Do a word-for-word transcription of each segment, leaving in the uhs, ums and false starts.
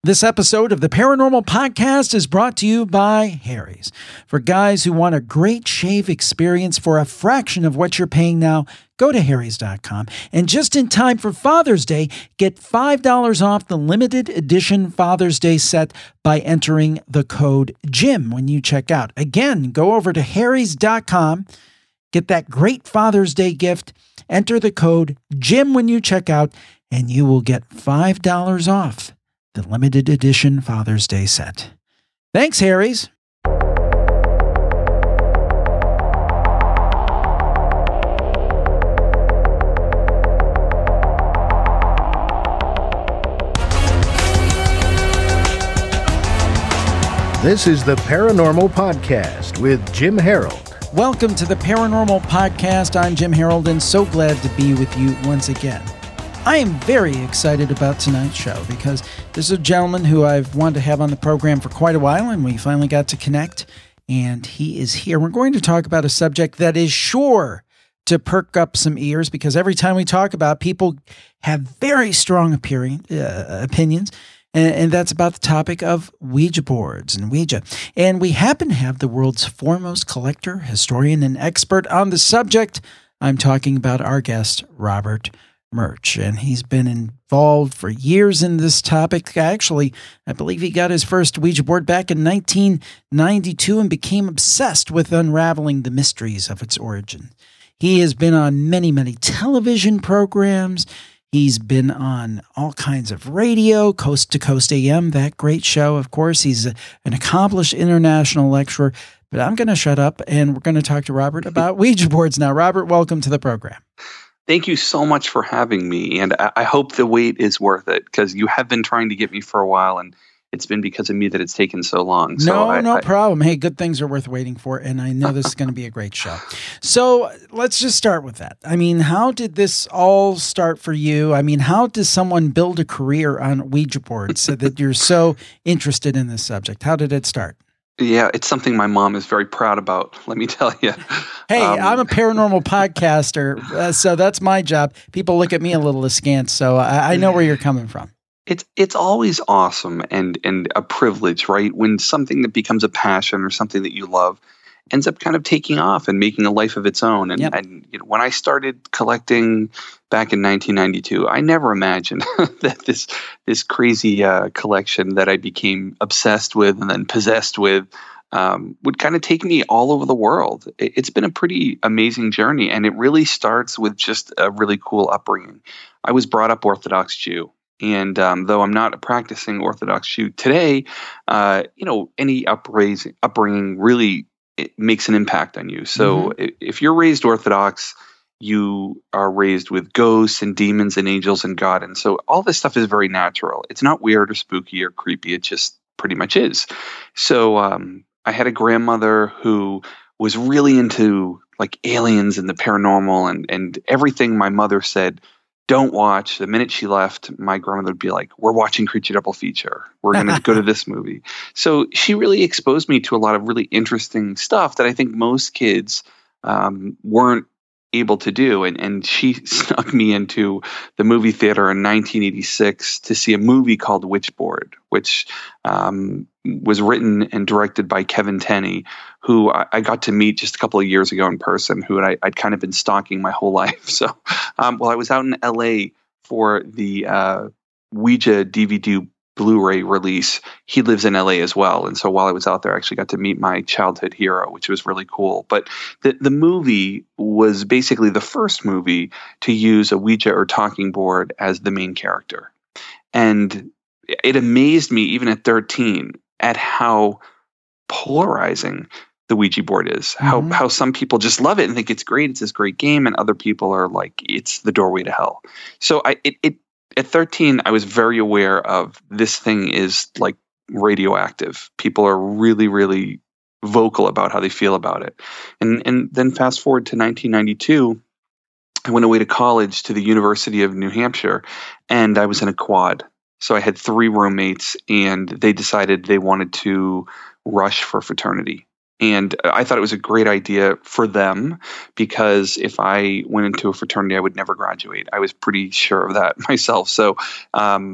This episode of the Paranormal Podcast is brought to you by Harry's. For guys who want a great shave experience for a fraction of what you're paying now, go to harrys dot com. And just in time for Father's Day, get five dollars off the limited edition Father's Day set by entering the code JIM when you check out. Again, go over to harrys dot com, get that great Father's Day gift, enter the code JIM when you check out, and you will get five dollars off the limited edition Father's Day set. Thanks, Harry's. This is the Paranormal Podcast with Jim Harold. Welcome to the Paranormal Podcast. I'm Jim Harold, and so glad to be with you once again. I am very excited about tonight's show because this is a gentleman who I've wanted to have on the program for quite a while, and we finally got to connect, and he is here. We're going to talk about a subject that is sure to perk up some ears because every time we talk about it, people have very strong appearing, uh, opinions, and, and that's about the topic of Ouija boards and Ouija. And we happen to have the world's foremost collector, historian, and expert on the subject. I'm talking about our guest, Robert Murch, and he's been involved for years in this topic. Actually, I believe he got his first Ouija board back in nineteen ninety-two and became obsessed with unraveling the mysteries of its origin. He has been on many, many television programs. He's been on all kinds of radio, Coast to Coast A M, that great show, of course. He's a, an accomplished international lecturer. But I'm going to shut up, and we're going to talk to Robert about Ouija boards now. Robert, welcome to the program. Thank you so much for having me, and I, I hope the wait is worth it because you have been trying to get me for a while, and it's been because of me that it's taken so long. So no, I, no I, problem. Hey, good things are worth waiting for, and I know this is going to be a great show. So let's just start with that. I mean, how did this all start for you? I mean, how does someone build a career on Ouija boards so that you're so interested in this subject? How did it start? Yeah, it's something my mom is very proud about, let me tell you. Hey, um, I'm a paranormal podcaster, uh, so that's my job. People look at me a little askance, so I, I know where you're coming from. It's it's always awesome and and a privilege, right? When something that becomes a passion or something that you love ends up kind of taking off and making a life of its own. And, yep. and you know, when I started collecting back in nineteen ninety-two, I never imagined that this this crazy uh, collection that I became obsessed with and then possessed with um, would kind of take me all over the world. It, it's been a pretty amazing journey, and it really starts with just a really cool upbringing. I was brought up Orthodox Jew. And um, though I'm not a practicing Orthodox Jew today, uh, you know, any upbringing, upbringing really it makes an impact on you. So mm-hmm. if you're raised Orthodox, you are raised with ghosts and demons and angels and God. And so all this stuff is very natural. It's not weird or spooky or creepy. It just pretty much is. So um, I had a grandmother who was really into like aliens and the paranormal and, and everything my mother said, don't watch. The minute she left, my grandmother would be like, we're watching Creature Double Feature. We're going to go to this movie. So she really exposed me to a lot of really interesting stuff that I think most kids um, weren't able to do. And, and she snuck me into the movie theater in nineteen eighty-six to see a movie called Witchboard, which um, was written and directed by Kevin Tenney, who I, I got to meet just a couple of years ago in person, who I, I'd kind of been stalking my whole life. So um, while I was out in L A for the uh, Ouija D V D Blu-ray release, he lives in L A as well. And so while I was out there, I actually got to meet my childhood hero, which was really cool. But the, the movie was basically the first movie to use a Ouija or talking board as the main character. And it amazed me, even at thirteen, at how polarizing the Ouija board is. Mm-hmm. How how some people just love it and think it's great, it's this great game, and other people are like, it's the doorway to hell. So I it, it at thirteen, I was very aware of this thing is like radioactive. People are really, really vocal about how they feel about it. And and then fast forward to nineteen ninety-two, I went away to college to the University of New Hampshire, and I was in a quad. So I had three roommates, and they decided they wanted to rush for fraternity. And I thought it was a great idea for them because if I went into a fraternity, I would never graduate. I was pretty sure of that myself. So um,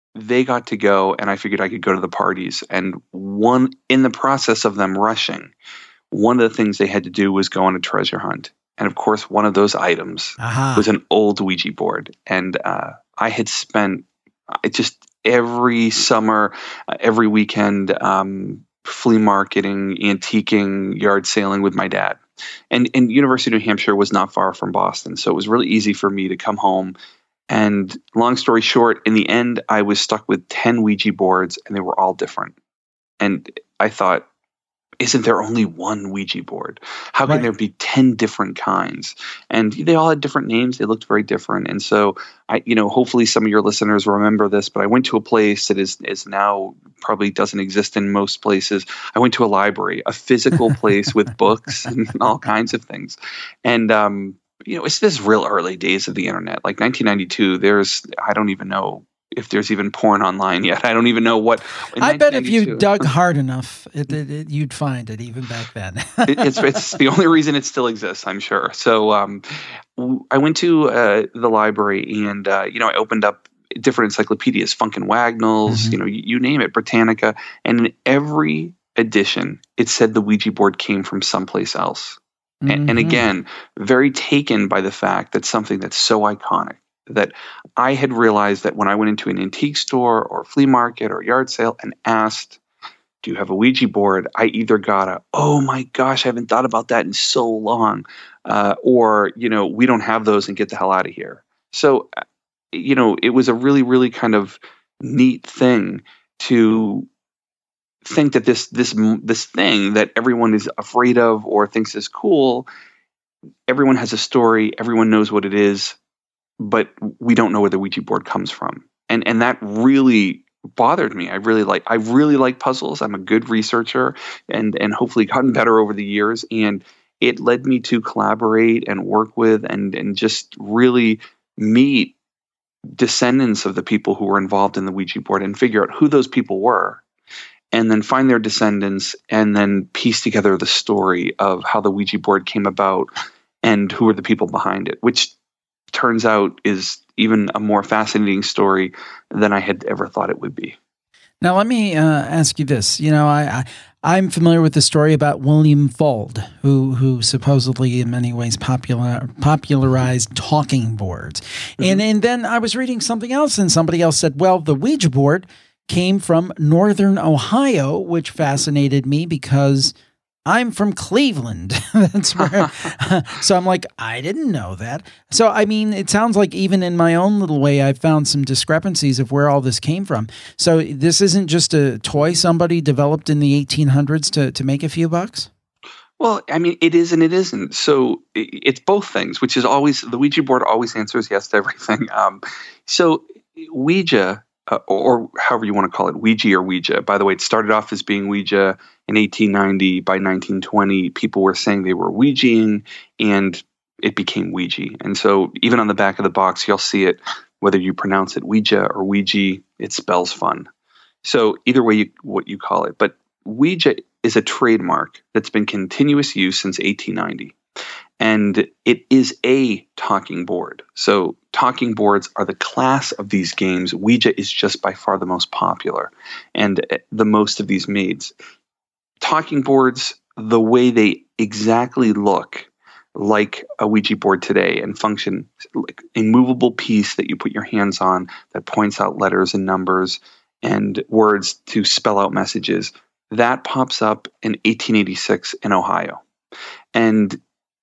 they got to go, and I figured I could go to the parties. And one in the process of them rushing, one of the things they had to do was go on a treasure hunt. And of course, one of those items Aha. was an old Ouija board. And uh, I had spent I just every summer, uh, every weekend, um, flea marketing, antiquing, yard sailing with my dad. And, and University of New Hampshire was not far from Boston. So it was really easy for me to come home. And long story short, in the end, I was stuck with ten Ouija boards, and they were all different. And I thought, isn't there only one Ouija board? How can Right. there be ten different kinds? And they all had different names. They looked very different. And so I, you know, hopefully some of your listeners remember this, but I went to a place that is, is now probably doesn't exist in most places. I went to a library, a physical place with books and all kinds of things. And, um, you know, it's this real early days of the internet, like nineteen ninety-two. There's, I don't even know if there's even porn online yet. I don't even know what. in I bet if you nineteen ninety-two dug hard enough, it, it, it, you'd find it even back then. it, it's it's the only reason it still exists, I'm sure. So um, w- I went to uh, the library, and uh, you know, I opened up different encyclopedias, Funk and Wagnalls, Mhm. you know, you, you name it, Britannica, and in every edition, it said the Ouija board came from someplace else. A- And, Mhm. again, very taken by the fact that something that's so iconic, that I had realized that when I went into an antique store or flea market or yard sale and asked, do you have a Ouija board? I either got a, oh my gosh, I haven't thought about that in so long, uh, or, you know, we don't have those and get the hell out of here. So, uh, you know, it was a really, really kind of neat thing to think that this this this thing that everyone is afraid of or thinks is cool, everyone has a story, everyone knows what it is, but we don't know where the Ouija board comes from. And and that really bothered me. I really like I really like puzzles. I'm a good researcher, and and hopefully gotten better over the years. And it led me to collaborate and work with and and just really meet descendants of the people who were involved in the Ouija board and figure out who those people were, and then find their descendants, and then piece together the story of how the Ouija board came about and who are the people behind it, which turns out is even a more fascinating story than I had ever thought it would be. Now, let me uh, ask you this. You know, I, I I'm familiar with the story about William Fuld, who who supposedly in many ways popular popularized talking boards. Mm-hmm. And and then I was reading something else, and somebody else said, well, the Ouija board came from Northern Ohio, which fascinated me because I'm from Cleveland. That's where. So I'm like, I didn't know that. So, I mean, it sounds like even in my own little way, I've found some discrepancies of where all this came from. So this isn't just a toy somebody developed in the eighteen hundreds to, to make a few bucks? Well, I mean, it is and it isn't. So it's both things, which is always, the Ouija board always answers yes to everything. Um, so Ouija, uh, or however you want to call it, Ouija or Ouija. By the way, it started off as being Ouija in eighteen ninety. By nineteen twenty, people were saying they were Ouijaing, and it became Ouija. And so even on the back of the box, you'll see it, whether you pronounce it Ouija or Ouija, it spells fun. So either way, you, what you call it. But Ouija is a trademark that's been continuous use since eighteen ninety. And it is a talking board. So talking boards are the class of these games. Ouija is just by far the most popular and the most of these made. Talking boards, the way they exactly look like a Ouija board today and function like a movable piece that you put your hands on that points out letters and numbers and words to spell out messages, that pops up in eighteen eighty-six in Ohio. And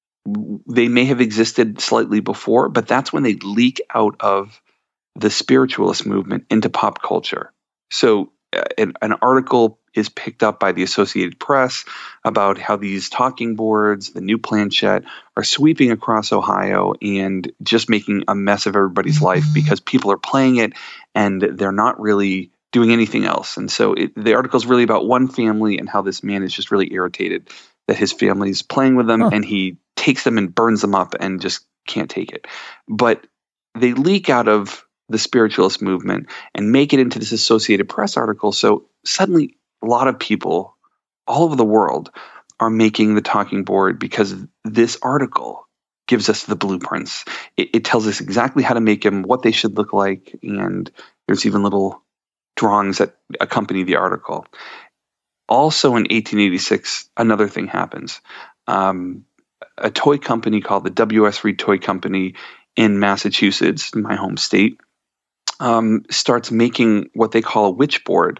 they may have existed slightly before, but that's when they leak out of the spiritualist movement into pop culture. So uh, an, an article is picked up by the Associated Press about how these talking boards, the new planchette, are sweeping across Ohio and just making a mess of everybody's life because people are playing it and they're not really doing anything else. And so it, the article is really about one family and how this man is just really irritated that his family's playing with them, huh. and he takes them and burns them up and just can't take it. But they leak out of the spiritualist movement and make it into this Associated Press article. So suddenly a lot of people all over the world are making the talking board because this article gives us the blueprints. It, it tells us exactly how to make them, what they should look like, and there's even little drawings that accompany the article. Also in eighteen eighty-six, another thing happens. Um, a toy company called the W S Reed Toy Company in Massachusetts, my home state, um, starts making what they call a witch board.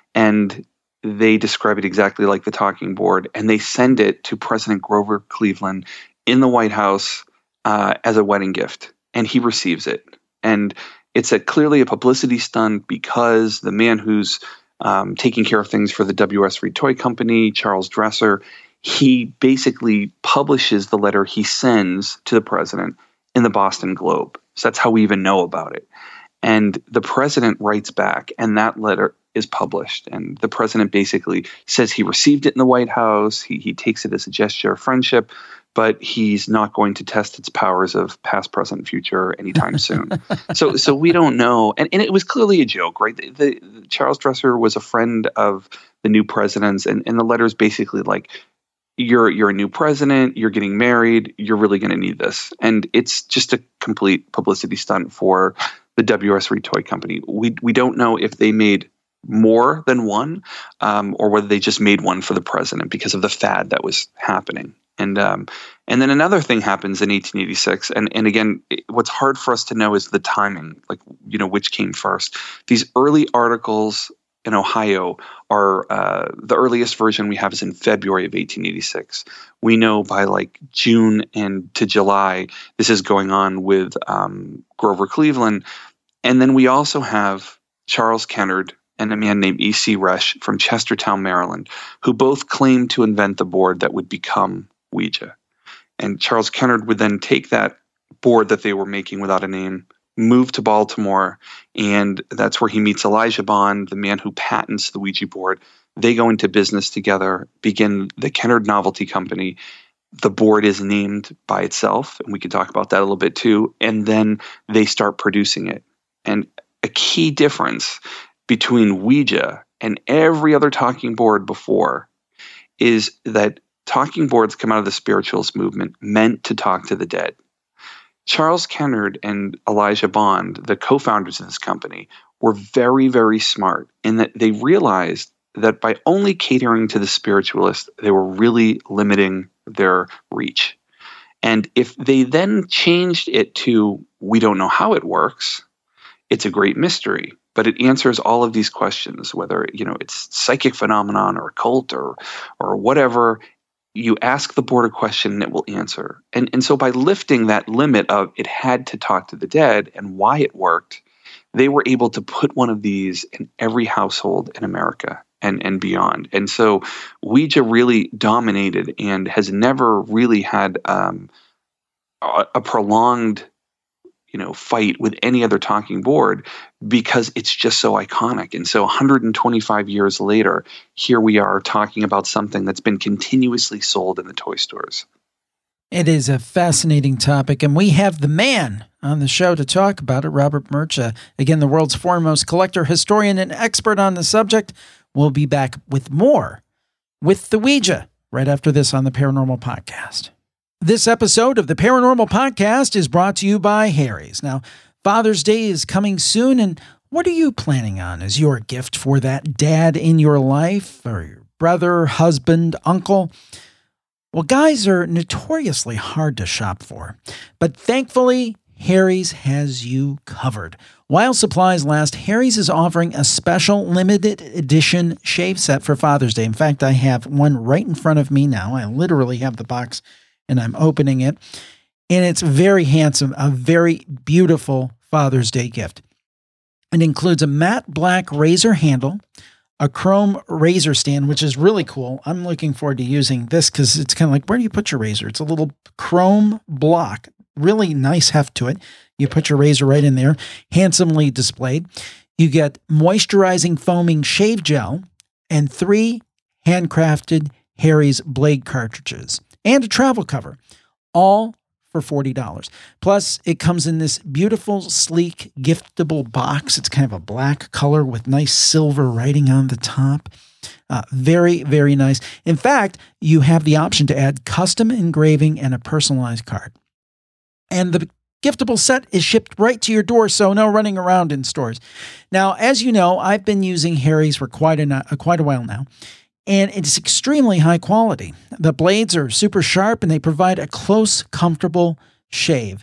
And they describe it exactly like the talking board. And they send it to President Grover Cleveland in the White House uh, as a wedding gift. And he receives it. And it's a, clearly a publicity stunt because the man who's um, taking care of things for the W S Reed Toy Company, Charles Dresser, he basically publishes the letter he sends to the president in the Boston Globe. So that's how we even know about it. And the president writes back, and that letter is published. And the president basically says he received it in the White House. He, he takes it as a gesture of friendship, but he's not going to test its powers of past, present, future anytime soon. so so we don't know. And, and it was clearly a joke, right? The, the, Charles Dresser was a friend of the new president's, and, and the letter is basically like, You're you're a new president, you're getting married, you're really going to need this. And it's just a complete publicity stunt for the W S Reed Toy Company. We we don't know if they made more than one um, or whether they just made one for the president because of the fad that was happening. And um, and then another thing happens in eighteen eighty-six. And, and again, it, what's hard for us to know is the timing, like, you know, which came first. These early articles in Ohio are uh, the earliest version we have is in February of eighteen eighty-six. We know by like June and to July, this is going on with um, Grover Cleveland. And then we also have Charles Kennard and a man named E C Resch from Chestertown, Maryland, who both claimed to invent the board that would become Ouija. And Charles Kennard would then take that board that they were making without a name, move to Baltimore, and that's where he meets Elijah Bond, the man who patents the Ouija board. They go into business together, begin the Kennard Novelty Company. The board is named by itself, and we can talk about that a little bit too, and then they start producing it. And a key difference between Ouija and every other talking board before is that talking boards come out of the spiritualist movement meant to talk to the dead. Charles Kennard and Elijah Bond, the co-founders of this company, were very, very smart in that they realized that by only catering to the spiritualist, they were really limiting their reach. And if they then changed it to, we don't know how it works, it's a great mystery, but it answers all of these questions, whether, you know, it's psychic phenomenon or occult or or whatever. You ask the board a question and it will answer. And, and so by lifting that limit of it had to talk to the dead and why it worked, they were able to put one of these in every household in America and, and beyond. And so Ouija really dominated and has never really had um, a, a prolonged you know, fight with any other talking board because it's just so iconic. And so one hundred twenty-five years later, here we are talking about something that's been continuously sold in the toy stores. It is a fascinating topic, and we have the man on the show to talk about it, Robert Murch, uh, again, the world's foremost collector, historian, and expert on the subject. We'll be back with more with the Ouija right after this on the Paranormal Podcast. This episode of the Paranormal Podcast is brought to you by Harry's. Now, Father's Day is coming soon, and what are you planning on as your gift for that dad in your life, or your brother, husband, uncle? Well, guys are notoriously hard to shop for, but thankfully, Harry's has you covered. While supplies last, Harry's is offering a special limited edition shave set for Father's Day. In fact, I have one right in front of me now. I literally have the box and I'm opening it, and it's very handsome, a very beautiful Father's Day gift. It includes a matte black razor handle, a chrome razor stand, which is really cool. I'm looking forward to using this because it's kind of like, where do you put your razor? It's a little chrome block, really nice heft to it. You put your razor right in there, handsomely displayed. You get moisturizing foaming shave gel and three handcrafted Harry's blade cartridges, and a travel cover, all for forty dollars. Plus, it comes in this beautiful, sleek, giftable box. It's kind of a black color with nice silver writing on the top. Uh, very, very nice. In fact, you have the option to add custom engraving and a personalized card. And the giftable set is shipped right to your door, so no running around in stores. Now, as you know, I've been using Harry's for quite a, uh, quite a while now, and it's extremely high quality. The blades are super sharp, and they provide a close, comfortable shave.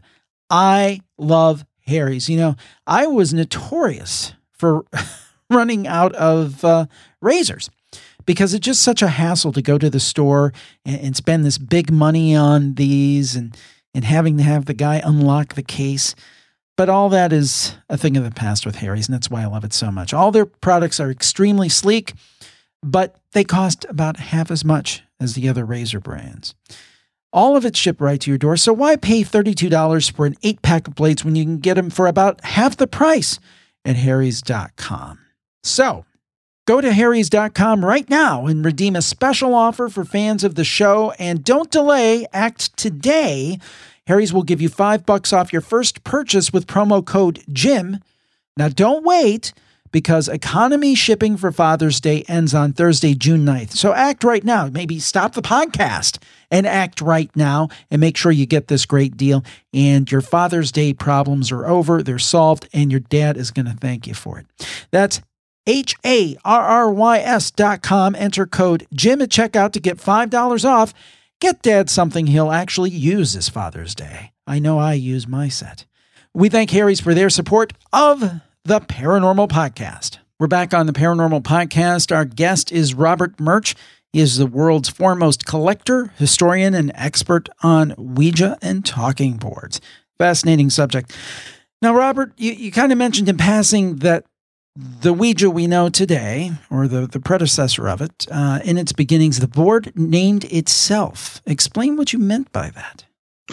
I love Harry's. You know, I was notorious for running out of uh, razors because it's just such a hassle to go to the store and, and spend this big money on these and, and having to have the guy unlock the case. But all that is a thing of the past with Harry's, and that's why I love it so much. All their products are extremely sleek, but they cost about half as much as the other razor brands. All of it shipped right to your door, so why pay thirty-two dollars for an eight-pack of blades when you can get them for about half the price at harrys dot com? So, go to harrys dot com right now and redeem a special offer for fans of the show, and don't delay, act today. Harry's will give you five bucks off your first purchase with promo code JIM. Now, don't wait, because economy shipping for Father's Day ends on Thursday, June ninth. So act right now. Maybe stop the podcast and act right now and make sure you get this great deal. And your Father's Day problems are over. They're solved, and your dad is going to thank you for it. That's H A R R Y S dot com. Enter code JIM at checkout to get five dollars off. Get Dad something he'll actually use this Father's Day. I know I use my set. We thank Harry's for their support of the Paranormal Podcast. We're back on the Paranormal Podcast. Our guest is Robert Murch. He is the world's foremost collector, historian, and expert on Ouija and talking boards. Fascinating subject. Now, Robert, you, you kind of mentioned in passing that the Ouija we know today, or the, the predecessor of it, uh, in its beginnings, the board named itself. Explain what you meant by that.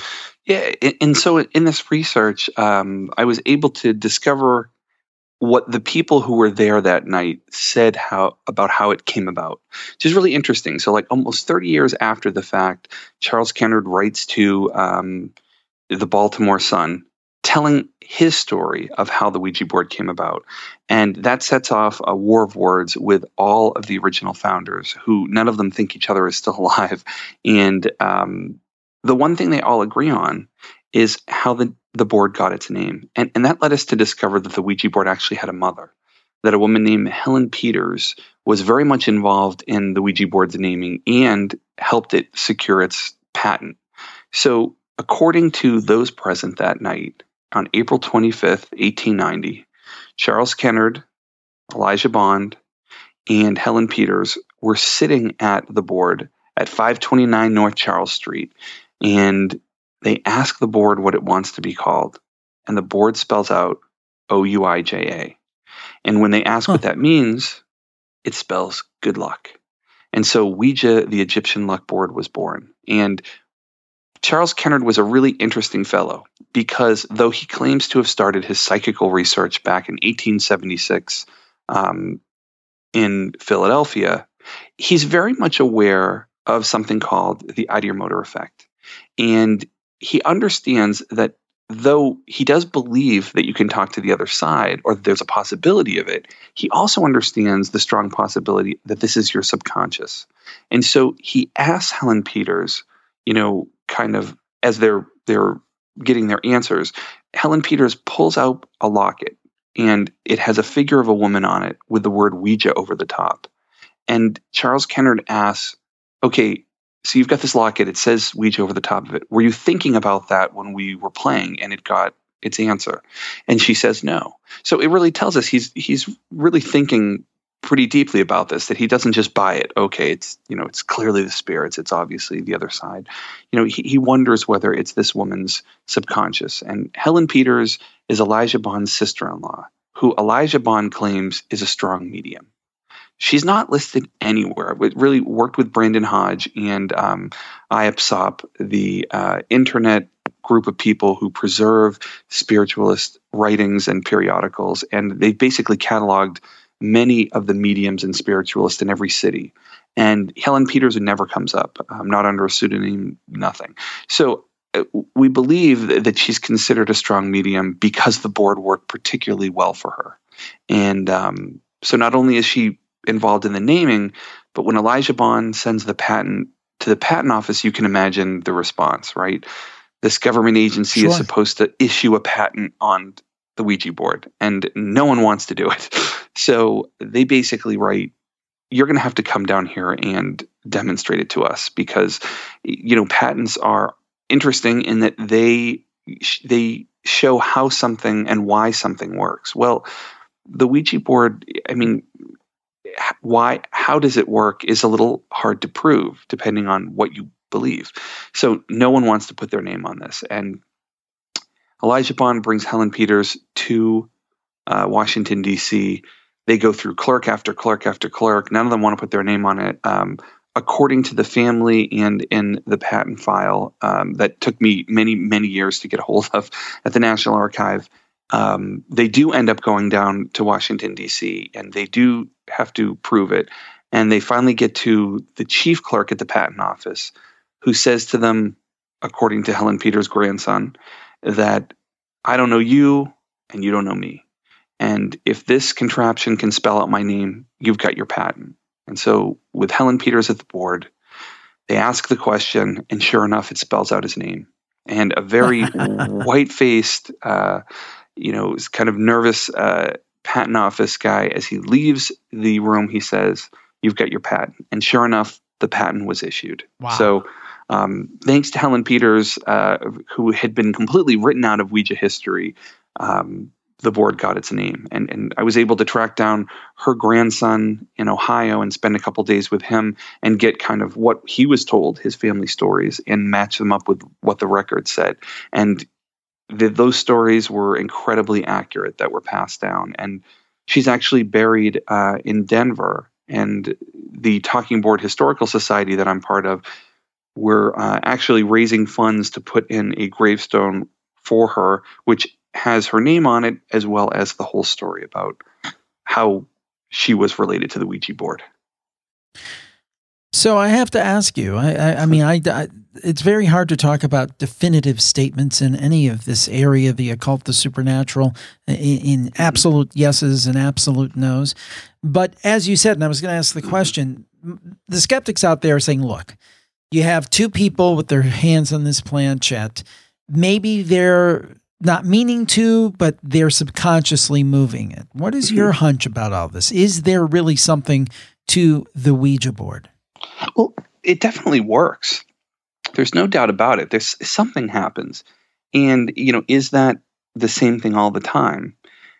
Yeah, and so in this research, um, I was able to discover what the people who were there that night said how about how it came about, which is really interesting. So like almost thirty years after the fact, Charles Kennard writes to um, the Baltimore Sun telling his story of how the Ouija board came about. And that sets off a war of words with all of the original founders, who none of them think each other is still alive. And um, the one thing they all agree on is how the the board got its name. And, and that led us to discover that the Ouija board actually had a mother, that a woman named Helen Peters was very much involved in the Ouija board's naming and helped it secure its patent. So according to those present that night, on April twenty-fifth, eighteen ninety, Charles Kennard, Elijah Bond, and Helen Peters were sitting at the board at five twenty-nine North Charles Street, and they ask the board what it wants to be called, and the board spells out O U I J A. And when they ask huh. what that means, it spells good luck. And so Ouija, the Egyptian luck board, was born. And Charles Kennard was a really interesting fellow, because though he claims to have started his psychical research back in eighteen seventy-six um, in Philadelphia, he's very much aware of something called the ideomotor effect. And he understands that though he does believe that you can talk to the other side, or that there's a possibility of it, he also understands the strong possibility that this is your subconscious. And so he asks Helen Peters, you know, kind of as they're they're getting their answers, Helen Peters pulls out a locket, and it has a figure of a woman on it with the word Ouija over the top. And Charles Kennard asks, okay, so you've got this locket, it says Ouija over the top of it. Were you thinking about that when we were playing and it got its answer? And she says no. So it really tells us he's he's really thinking pretty deeply about this, that he doesn't just buy it. Okay, it's, you know, it's clearly the spirits, it's obviously the other side. You know, he, he wonders whether it's this woman's subconscious. And Helen Peters is Elijah Bond's sister-in-law, who Elijah Bond claims is a strong medium. She's not listed anywhere. It really worked with Brandon Hodge and um, I A P S O P, the uh, internet group of people who preserve spiritualist writings and periodicals. And they basically cataloged many of the mediums and spiritualists in every city. And Helen Peters never comes up, um, not under a pseudonym, nothing. So uh, we believe that she's considered a strong medium because the board worked particularly well for her. And um, so not only is she involved in the naming, but when Elijah Bond sends the patent to the patent office, you can imagine the response, right? this government agency Sure. is supposed to issue a patent on the Ouija board, and no one wants to do it. So they basically write, you're going to have to come down here and demonstrate it to us, because, you know, patents are interesting in that they they show how something and why something works. Well, the Ouija board, I mean, why, how does it work is a little hard to prove depending on what you believe. So no one wants to put their name on this. And Elijah Bond brings Helen Peters to uh, Washington, D C. They go through clerk after clerk after clerk. None of them want to put their name on it. Um, according to the family and in the patent file um, that took me many, many years to get a hold of at the National Archive, um, they do end up going down to Washington, D C, and they do have to prove it. And they finally get to the chief clerk at the patent office, who says to them, according to Helen Peters' grandson, that I don't know you and you don't know me. And if this contraption can spell out my name, you've got your patent. And so with Helen Peters at the board, they ask the question, and sure enough, it spells out his name. And a very white-faced, uh, you know, kind of nervous uh, patent office guy, as he leaves the room, he says, you've got your patent. And sure enough, the patent was issued. Wow. So um, thanks to Helen Peters, uh, who had been completely written out of Ouija history, um, the board got its name. And and I was able to track down her grandson in Ohio and spend a couple days with him and get kind of what he was told, his family stories, and match them up with what the record said. And the, those stories were incredibly accurate that were passed down. And she's actually buried uh, in Denver. And the Talking Board Historical Society that I'm part of, we're uh, actually raising funds to put in a gravestone for her, which has her name on it, as well as the whole story about how she was related to the Ouija board. So I have to ask you, I, I, I mean, I, I, it's very hard to talk about definitive statements in any of this area, the occult, the supernatural, in, in absolute yeses and absolute nos. But as you said, and I was going to ask the question, the skeptics out there are saying, look, you have two people with their hands on this planchette. Maybe they're not meaning to, but they're subconsciously moving it. What is your hunch about all this? Is there really something to the Ouija board? Well, it definitely works. There's no doubt about it. There's something happens. And, you know, is that the same thing all the time?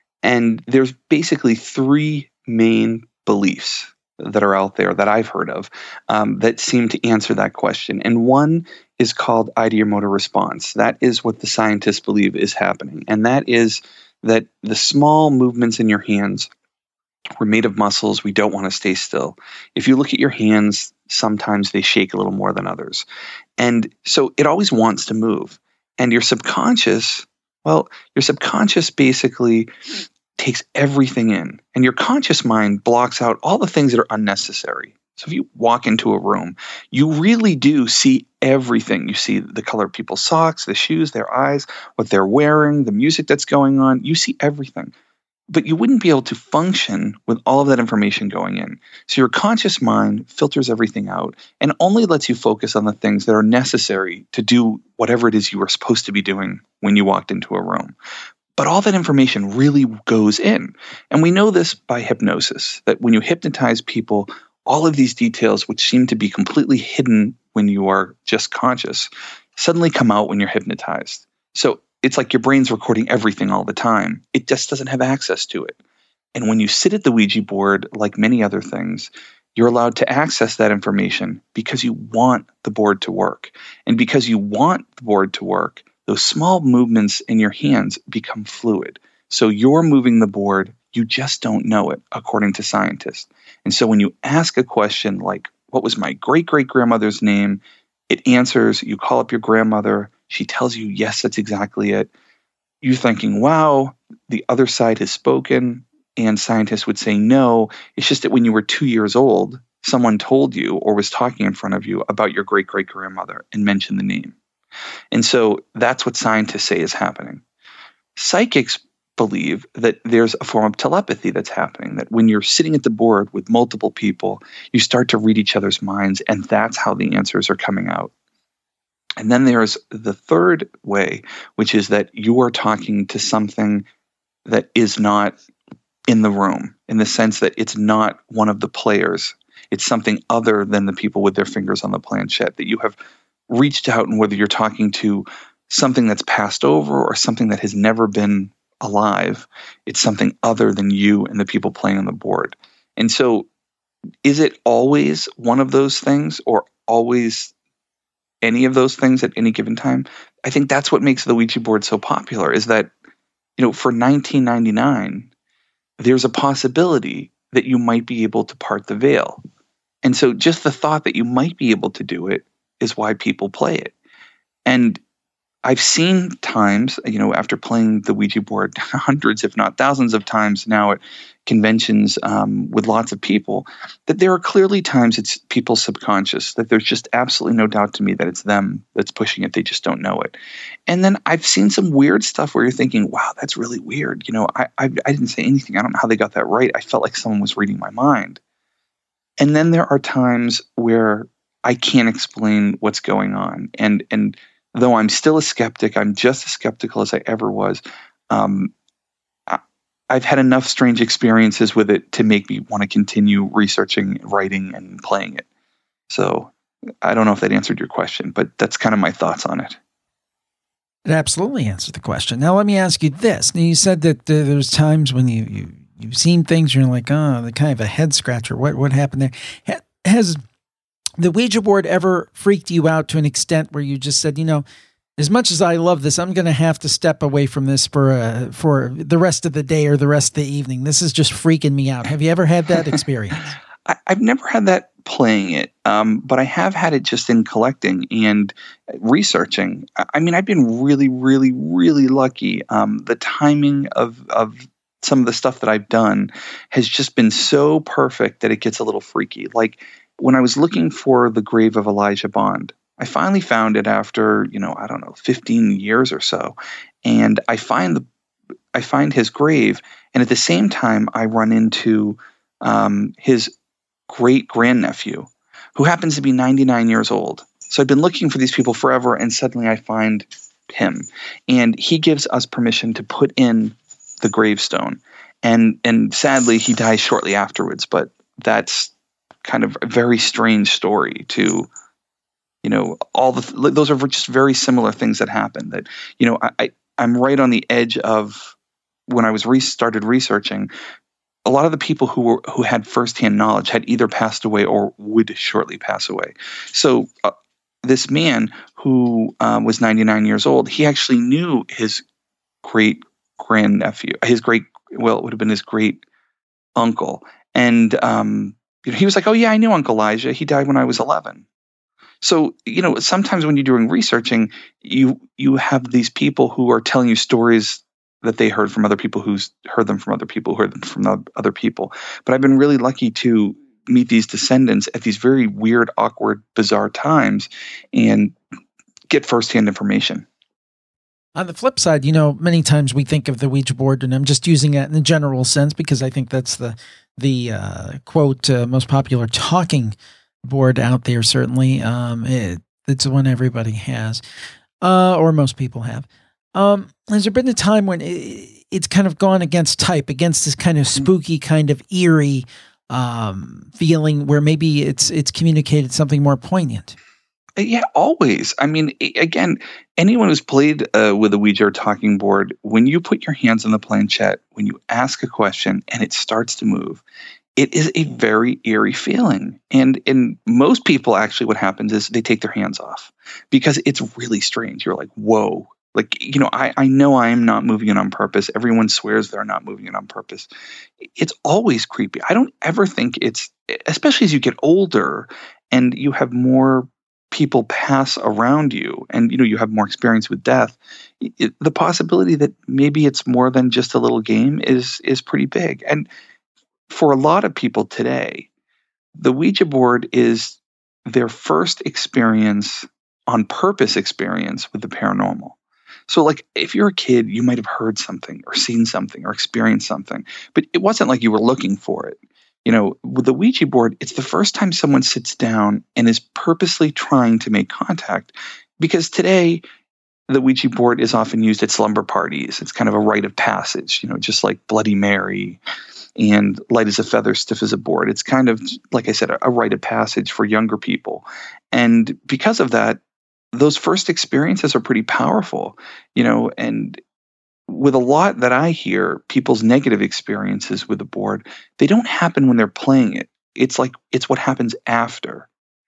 And there's basically three main beliefs that are out there that I've heard of um, that seem to answer that question. And one is called ideomotor response. That is what the scientists believe is happening. And that is that the small movements in your hands, we're made of muscles. We don't want to stay still. If you look at your hands, sometimes they shake a little more than others. And so it always wants to move. And your subconscious, well, your subconscious basically takes everything in. And your conscious mind blocks out all the things that are unnecessary. So if you walk into a room, you really do see everything. You see the color of people's socks, the shoes, their eyes, what they're wearing, the music that's going on. You see everything. But you wouldn't be able to function with all of that information going in. So your conscious mind filters everything out and only lets you focus on the things that are necessary to do whatever it is you were supposed to be doing when you walked into a room. But all that information really goes in. And we know this by hypnosis, that when you hypnotize people, all of these details, which seem to be completely hidden when you are just conscious, suddenly come out when you're hypnotized. So it's like your brain's recording everything all the time. It just doesn't have access to it. And when you sit at the Ouija board, like many other things, you're allowed to access that information because you want the board to work. And because you want the board to work, those small movements in your hands become fluid. So you're moving the board, you just don't know it, according to scientists. And so when you ask a question like, what was my great-great-grandmother's name? It answers, you call up your grandmother, she tells you, yes, that's exactly it. You're thinking, wow, the other side has spoken. And scientists would say, no, it's just that when you were two years old, someone told you or was talking in front of you about your great-great-grandmother and mentioned the name. And so that's what scientists say is happening. Psychics believe that there's a form of telepathy that's happening, that when you're sitting at the board with multiple people, you start to read each other's minds, and that's how the answers are coming out. And then there's the third way, which is that you are talking to something that is not in the room, in the sense that it's not one of the players. It's something other than the people with their fingers on the planchette, that you have reached out, and whether you're talking to something that's passed over or something that has never been alive, it's something other than you and the people playing on the board. And so is it always one of those things, or always any of those things at any given time? I think that's what makes the Ouija board so popular, is that, you know, for nineteen ninety-nine, there's a possibility that you might be able to part the veil. And so just the thought that you might be able to do it is why people play it. And I've seen times, you know, after playing the Ouija board hundreds, if not thousands of times now at conventions um, with lots of people, that there are clearly times it's people's subconscious, that there's just absolutely no doubt to me that it's them that's pushing it. They just don't know it. And then I've seen some weird stuff where you're thinking, wow, that's really weird. You know, I, I, I didn't say anything. I don't know how they got that right. I felt like someone was reading my mind. And then there are times where I can't explain what's going on. And, and, Though I'm still a skeptic, I'm just as skeptical as I ever was. Um, I, I've had enough strange experiences with it to make me want to continue researching, writing, and playing it. So I don't know if that answered your question, but that's kind of my thoughts on it. It absolutely answered the question. Now let me ask you this. Now, you said that uh, there's times when you, you, you've seen things and you're like, oh, they're kind of a head scratcher. What, what happened there? Ha- has... the Ouija board ever freaked you out to an extent where you just said, you know, as much as I love this, I'm going to have to step away from this for uh, for the rest of the day or the rest of the evening. This is just freaking me out. Have you ever had that experience? I, I've never had that playing it, um, but I have had it just in collecting and researching. I mean, I've been really, really, really lucky. Um, the timing of of some of the stuff that I've done has just been so perfect that it gets a little freaky. Like, when I was looking for the grave of Elijah Bond, I finally found it after, you know, I don't know, fifteen years or so. And I find the, I find his grave. And at the same time, I run into um, his great grandnephew, who happens to be ninety-nine years old. So I've been looking for these people forever. And suddenly I find him, and he gives us permission to put in the gravestone. And, and sadly, he dies shortly afterwards, but that's kind of a very strange story to, you know, all the, those are just very similar things that happen that, you know, I, I I'm right on the edge of when I was re- started researching. A lot of the people who were, who had firsthand knowledge had either passed away or would shortly pass away. So uh, this man who um, was ninety-nine years old, he actually knew his great grandnephew, his great, well, it would have been his great uncle. And, um, you know, he was like, oh yeah, I knew Uncle Elijah. He died when I was eleven. So, you know, sometimes when you're doing researching, you you have these people who are telling you stories that they heard from other people who's heard them from other people who heard them from other people. But I've been really lucky to meet these descendants at these very weird, awkward, bizarre times and get firsthand information. On the flip side, you know, many times we think of the Ouija board, and I'm just using that in the general sense because I think that's the the uh, quote uh, most popular talking board out there. Certainly, um, it, it's the one everybody has, uh, or most people have. Um, has there been a time when it, it's kind of gone against type, against this kind of spooky, kind of eerie um, feeling, where maybe it's it's communicated something more poignant? Yeah, always. I mean, again, anyone who's played uh, with a Ouija or talking board, when you put your hands on the planchette, when you ask a question and it starts to move, it is a very eerie feeling. And in most people, actually, what happens is they take their hands off because it's really strange. You're like, whoa. Like, you know, I, I know I am not moving it on purpose. Everyone swears they're not moving it on purpose. It's always creepy. I don't ever think it's, especially as you get older and you have more people pass around you and, you know, you have more experience with death, it, the possibility that maybe it's more than just a little game is is pretty big. And for a lot of people today, the Ouija board is their first experience, on purpose experience with the paranormal. So like if you're a kid, you might have heard something or seen something or experienced something, but it wasn't like you were looking for it. You know, with the Ouija board, it's the first time someone sits down and is purposely trying to make contact because today the Ouija board is often used at slumber parties. It's kind of a rite of passage, you know, just like Bloody Mary and light as a feather, stiff as a board. It's kind of, like I said, a, a rite of passage for younger people. And because of that, those first experiences are pretty powerful, you know, and with a lot that I hear, people's negative experiences with the board, they don't happen when they're playing it. It's like, it's what happens after.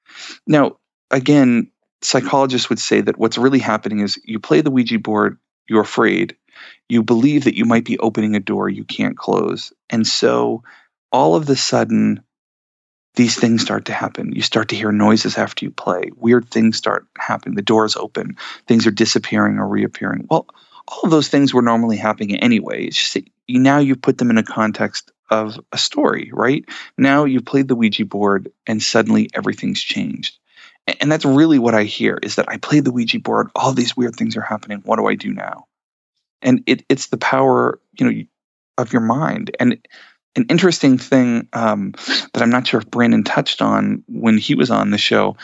Now, again, psychologists would say that what's really happening is you play the Ouija board, you're afraid, you believe that you might be opening a door you can't close. And so all of a sudden, these things start to happen. You start to hear noises after you play. Weird things start happening. The doors open. Things are disappearing or reappearing. Well, all of those things were normally happening anyway. It's just that you, now you put them in a context of a story, right? Now you've played the Ouija board and suddenly everything's changed. And that's really what I hear, is that I played the Ouija board. All these weird things are happening. What do I do now? And it, it's the power, you know, of your mind. And an interesting thing um, that I'm not sure if Brandon touched on when he was on the show,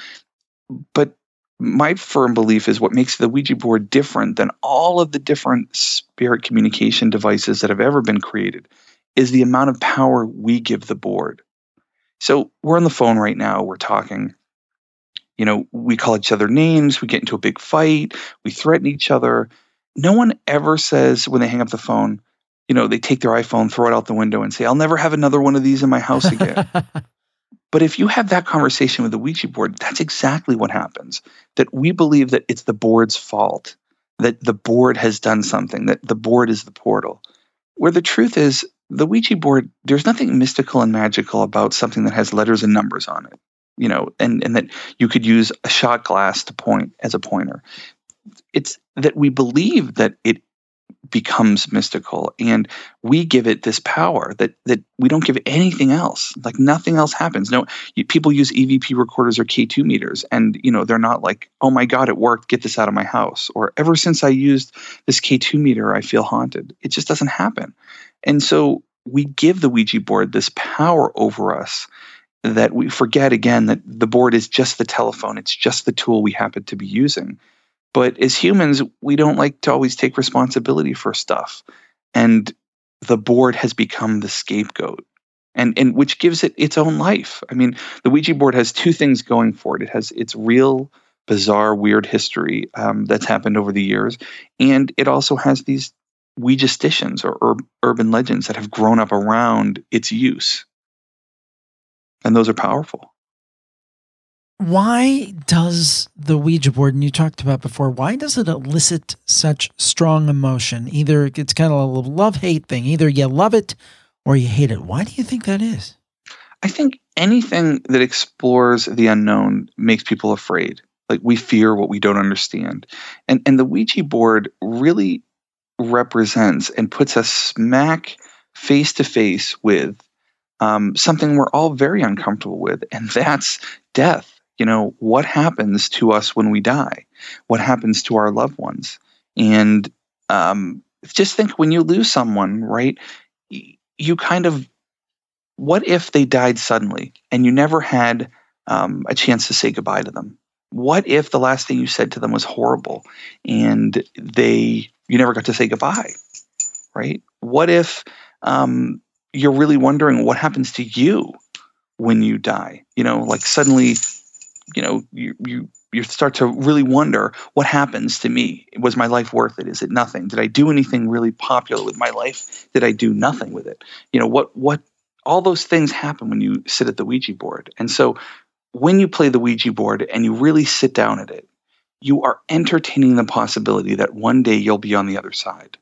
but my firm belief is what makes the Ouija board different than all of the different spirit communication devices that have ever been created is the amount of power we give the board. So we're on the phone right now. We're talking. You know, we call each other names. We get into a big fight. We threaten each other. No one ever says when they hang up the phone, you know, they take their iPhone, throw it out the window and say, I'll never have another one of these in my house again. But if you have that conversation with the Ouija board, that's exactly what happens. That we believe that it's the board's fault, that the board has done something, that the board is the portal. Where the truth is, the Ouija board, there's nothing mystical and magical about something that has letters and numbers on it, you know, and, and that you could use a shot glass to point as a pointer. It's that we believe that it becomes mystical and we give it this power that that we don't give it anything else. Like nothing else happens. No, you, people use E V P recorders or K two meters and, you know, they're not like, oh my God, it worked. Get this out of my house. Or ever since I used this K two meter, I feel haunted. It just doesn't happen. And so we give the Ouija board this power over us that we forget again that the board is just the telephone. It's just the tool we happen to be using. But as humans, we don't like to always take responsibility for stuff. And the board has become the scapegoat, and, and which gives it its own life. I mean, the Ouija board has two things going for it. It has its real, bizarre, weird history um, that's happened over the years. And it also has these Ouija-stitions or ur- urban legends that have grown up around its use. And those are powerful. Why does the Ouija board, and you talked about before, why does it elicit such strong emotion? Either it's kind of a love-hate thing. Either you love it or you hate it. Why do you think that is? I think anything that explores the unknown makes people afraid. Like we fear what we don't understand. And, and the Ouija board really represents and puts us smack face-to-face with um, something we're all very uncomfortable with, and that's death. You know, what happens to us when we die? What happens to our loved ones? And um, just think when you lose someone, right, you kind of, what if they died suddenly and you never had um, a chance to say goodbye to them? What if the last thing you said to them was horrible and they, you never got to say goodbye, right? What if um, you're really wondering what happens to you when you die? You know, like suddenly, you know, you, you, you start to really wonder what happens to me. Was my life worth it? Is it nothing? Did I do anything really popular with my life? Did I do nothing with it? You know, what, what, all those things happen when you sit at the Ouija board. And so when you play the Ouija board and you really sit down at it, you are entertaining the possibility that one day you'll be on the other side.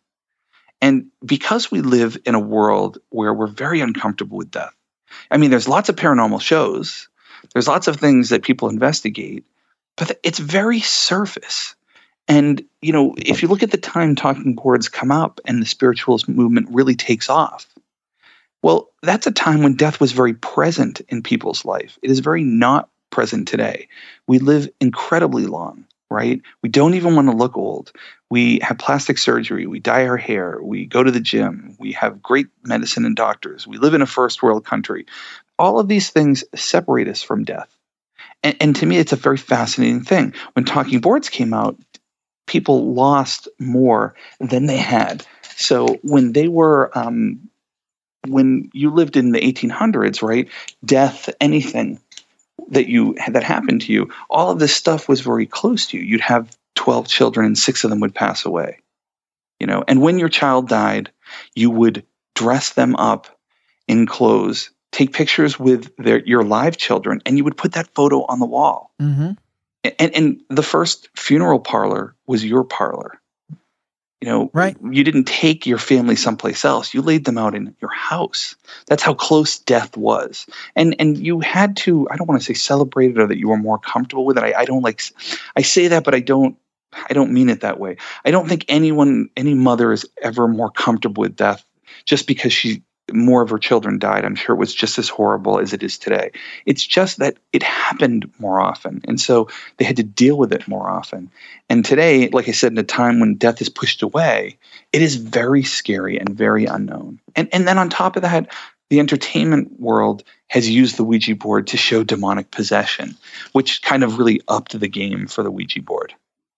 And because we live in a world where we're very uncomfortable with death, I mean, there's lots of paranormal shows, there's lots of things that people investigate, but it's very surface. And, you know, if you look at the time talking boards come up and the spiritualist movement really takes off, well, that's a time when death was very present in people's life. It is very not present today. We live incredibly long, right? We don't even want to look old. We have plastic surgery. We dye our hair. We go to the gym. We have great medicine and doctors. We live in a first world country. All of these things separate us from death. And, and to me, it's a very fascinating thing. When talking boards came out, people lost more than they had. So when they were, um, when you lived in the eighteen hundreds, right? Death, anything that you that happened to you, all of this stuff was very close to you. You'd have twelve children, and six of them would pass away. You know, and when your child died, you would dress them up in clothes, take pictures with their your live children, and you would put that photo on the wall. Mm-hmm. And, and the first funeral parlor was your parlor. You know, right. You didn't take your family someplace else. You laid them out in your house. That's how close death was. And and you had to, I don't want to say celebrate it or that you were more comfortable with it. I, I don't like, I say that, but I don't, I don't mean it that way. I don't think anyone, any mother is ever more comfortable with death just because she, more of her children died. I'm sure it was just as horrible as it is today. It's just that it happened more often. And so they had to deal with it more often. And today, like I said, in a time when death is pushed away, it is very scary and very unknown. And, and then on top of that, the entertainment world has used the Ouija board to show demonic possession, which kind of really upped the game for the Ouija board.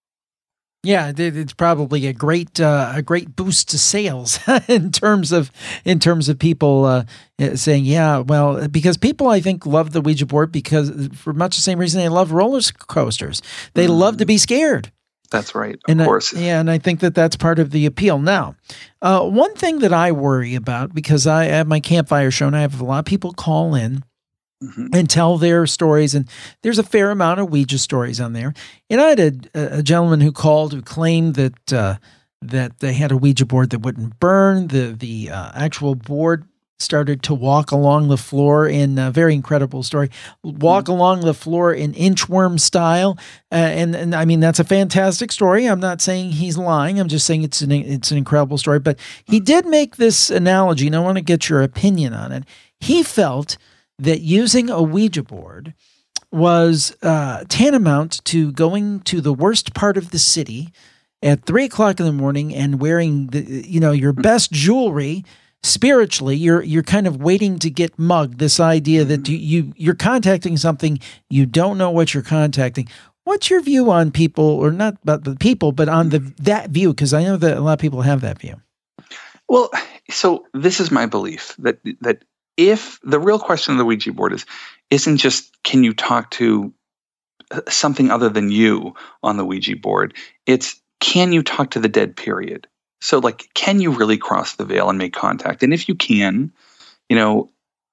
Yeah, it's probably a great uh, a great boost to sales in terms of in terms of people uh, saying, yeah, well, because people I think love the Ouija board because for much the same reason they love roller coasters. They mm-hmm. love to be scared. That's right, of and course. I, yeah, and I think that that's part of the appeal. Now, uh, one thing that I worry about because I have my campfire show and I have a lot of people call in. Mm-hmm. And tell their stories. And there's a fair amount of Ouija stories on there. And I had a, a gentleman who called who claimed that uh, that they had a Ouija board that wouldn't burn. The the uh, actual board started to walk along the floor in a very incredible story, walk mm-hmm. along the floor in inchworm style. Uh, and, and I mean, that's a fantastic story. I'm not saying he's lying. I'm just saying it's an, it's an incredible story. But he did make this analogy, and I want to get your opinion on it. He felt that using a Ouija board was uh, tantamount to going to the worst part of the city at three o'clock in the morning and wearing the, you know, your best jewelry. Spiritually, you're you're kind of waiting to get mugged. This idea that you, you you're contacting something you don't know what you're contacting. What's your view on people, or not about the people, but on the that view? Because I know that a lot of people have that view. Well, so this is my belief that that. If the real question of the Ouija board is, isn't just can you talk to something other than you on the Ouija board, it's can you talk to the dead, period. So like, can you really cross the veil and make contact? And if you can, you know,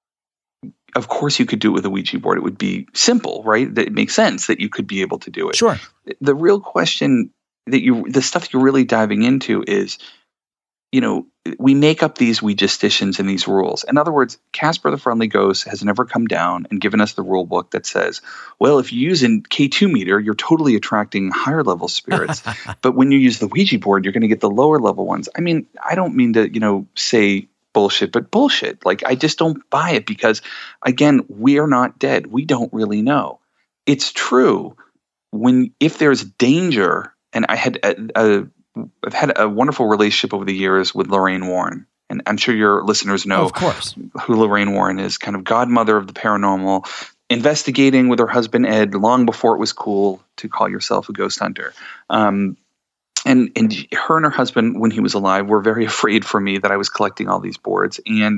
of course you could do it with a Ouija board. It would be simple, right? That it makes sense that you could be able to do it. Sure. The real question that you, the stuff you're really diving into is, you know, we make up these Ouija-stitions and these rules. In other words, Casper the Friendly Ghost has never come down and given us the rule book that says, well, if you use a K two meter, you're totally attracting higher level spirits. But when you use the Ouija board, you're going to get the lower level ones. I mean, I don't mean to, you know, say bullshit, but bullshit. Like, I just don't buy it because, again, we are not dead. We don't really know. It's true when, if there's danger, and I had a, a I've had a wonderful relationship over the years with Lorraine Warren, and I'm sure your listeners know of course. who Lorraine Warren is, kind of godmother of the paranormal, investigating with her husband Ed long before it was cool to call yourself a ghost hunter. Um, and and her and her husband, when he was alive, were very afraid for me that I was collecting all these boards. And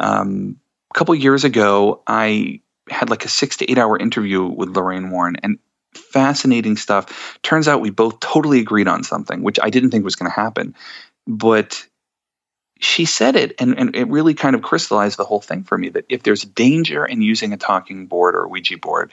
um, a couple years ago, I had like a six to eight hour interview with Lorraine Warren, and fascinating stuff. Turns out we both totally agreed on something, which I didn't think was going to happen. But she said it, and, and it really kind of crystallized the whole thing for me, that if there's danger in using a talking board or a Ouija board,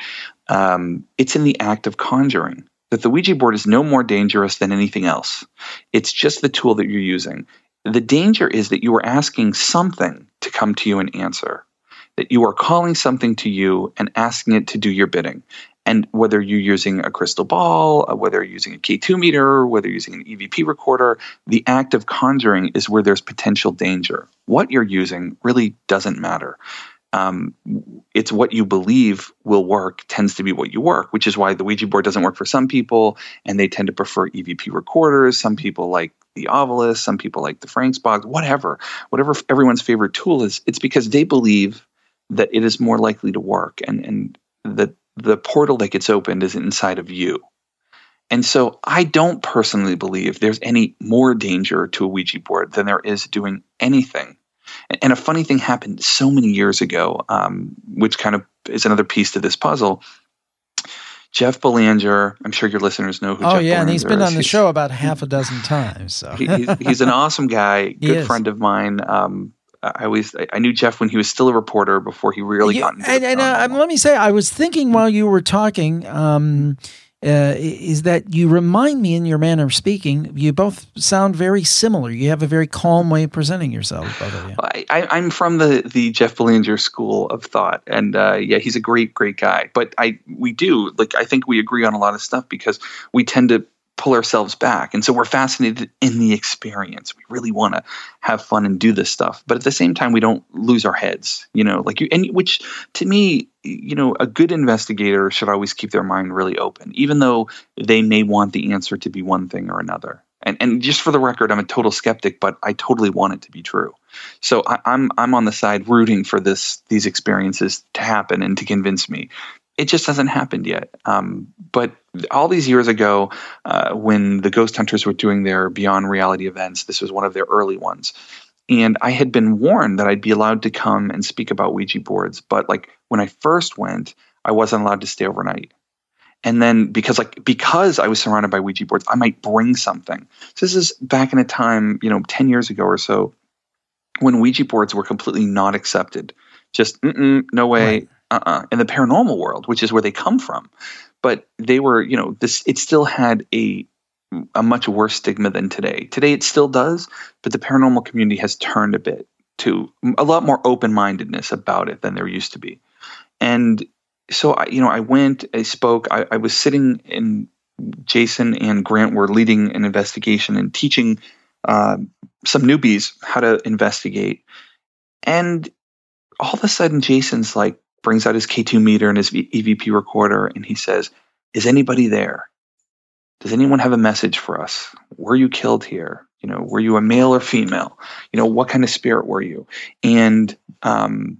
um, it's in the act of conjuring. That the Ouija board is no more dangerous than anything else. It's just the tool that you're using. The danger is that you are asking something to come to you and answer. That you are calling something to you and asking it to do your bidding. And whether you're using a crystal ball, whether you're using a K two meter, whether you're using an E V P recorder, the act of conjuring is where there's potential danger. What you're using really doesn't matter. Um, it's what you believe will work tends to be what you work, which is why the Ouija board doesn't work for some people, and they tend to prefer E V P recorders. Some people like the Ovilus, some people like the Frank's box, whatever. Whatever everyone's favorite tool is, it's because they believe that it is more likely to work, and and that the portal that gets opened is inside of you. And so I don't personally believe there's any more danger to a Ouija board than there is doing anything. And a funny thing happened so many years ago, um, which kind of is another piece to this puzzle. Jeff Belanger, I'm sure your listeners know who oh, Jeff yeah, Belanger and he's been is. on the He's, show about half a dozen times. So he, he's, he's an awesome guy, good is. friend of mine. Um, I always I knew Jeff when he was still a reporter before he really you, got into and, the and uh, let me say, I was thinking while you were talking, um, uh, is that you remind me in your manner of speaking. You both sound very similar. You have a very calm way of presenting yourselves, both of you. I, I, I'm from the the Jeff Belanger school of thought, and uh, yeah, he's a great great guy. But I we do like I think we agree on a lot of stuff because we tend to pull ourselves back, and so we're fascinated in the experience. We really want to have fun and do this stuff, but at the same time we don't lose our heads, you know, like you and which to me, you know, a good investigator should always keep their mind really open, even though they may want the answer to be one thing or another. And and just for the record, I'm a total skeptic, but I totally want it to be true. So I, I'm I'm on the side rooting for this these experiences to happen and to convince me. It just hasn't happened yet. Um, but all these years ago, uh, when the ghost hunters were doing their Beyond Reality events, this was one of their early ones. And I had been warned that I'd be allowed to come and speak about Ouija boards. But like when I first went, I wasn't allowed to stay overnight. And then because like because I was surrounded by Ouija boards, I might bring something. So this is back in a time, you know, ten years ago or so, when Ouija boards were completely not accepted. Just mm-mm, no way. Right. Uh-uh. In the paranormal world, which is where they come from. But they were, you know, this, it still had a, a much worse stigma than today. Today it still does, but the paranormal community has turned a bit to a lot more open-mindedness about it than there used to be. And so, I, you know, I went, I spoke, I, I was sitting in, Jason and Grant were leading an investigation and teaching uh, some newbies how to investigate. And all of a sudden, Jason's like, brings out his K two meter and his E V P recorder, and he says, "Is anybody there? Does anyone have a message for us? Were you killed here? You know, were you a male or female? You know, what kind of spirit were you?" And um,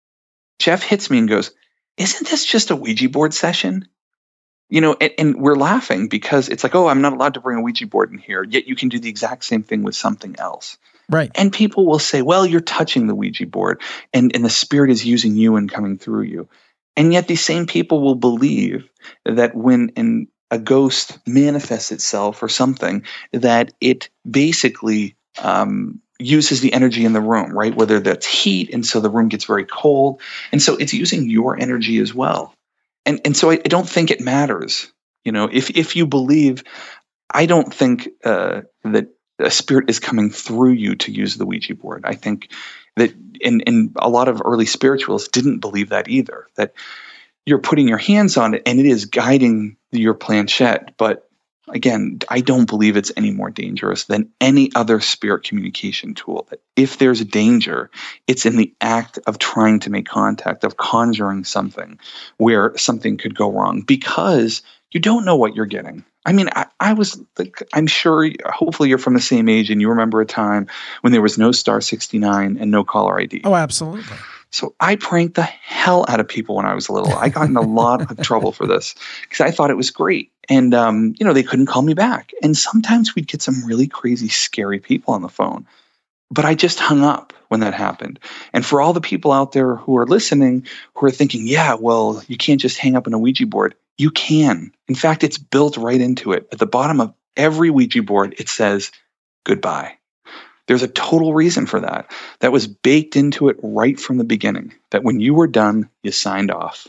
Jeff hits me and goes, "Isn't this just a Ouija board session?" You know, and, and we're laughing because it's like, oh, I'm not allowed to bring a Ouija board in here, yet you can do the exact same thing with something else. Right. And people will say, well, you're touching the Ouija board and, and the spirit is using you and coming through you. And yet these same people will believe that when an, a ghost manifests itself or something, that it basically um, uses the energy in the room, right? Whether that's heat, and so the room gets very cold. And so it's using your energy as well. And and so I, I don't think it matters. You know, if if you believe, I don't think uh, that a spirit is coming through you to use the Ouija board. I think that, and, and a lot of early spiritualists didn't believe that either, that you're putting your hands on it and it is guiding your planchette. But again, I don't believe it's any more dangerous than any other spirit communication tool. That if there's a danger, it's in the act of trying to make contact, of conjuring something where something could go wrong, because you don't know what you're getting. I mean, I, I was, like, I'm sure, hopefully you're from the same age and you remember a time when there was no Star sixty-nine and no caller I D. Oh, absolutely. So I pranked the hell out of people when I was little. I got in a lot of trouble for this because I thought it was great. And, um, you know, they couldn't call me back. And sometimes we'd get some really crazy, scary people on the phone. But I just hung up when that happened. And for all the people out there who are listening, who are thinking, yeah, well, you can't just hang up on a Ouija board. You can. In fact, it's built right into it. At the bottom of every Ouija board, it says goodbye. There's a total reason for that. That was baked into it right from the beginning, that when you were done, you signed off.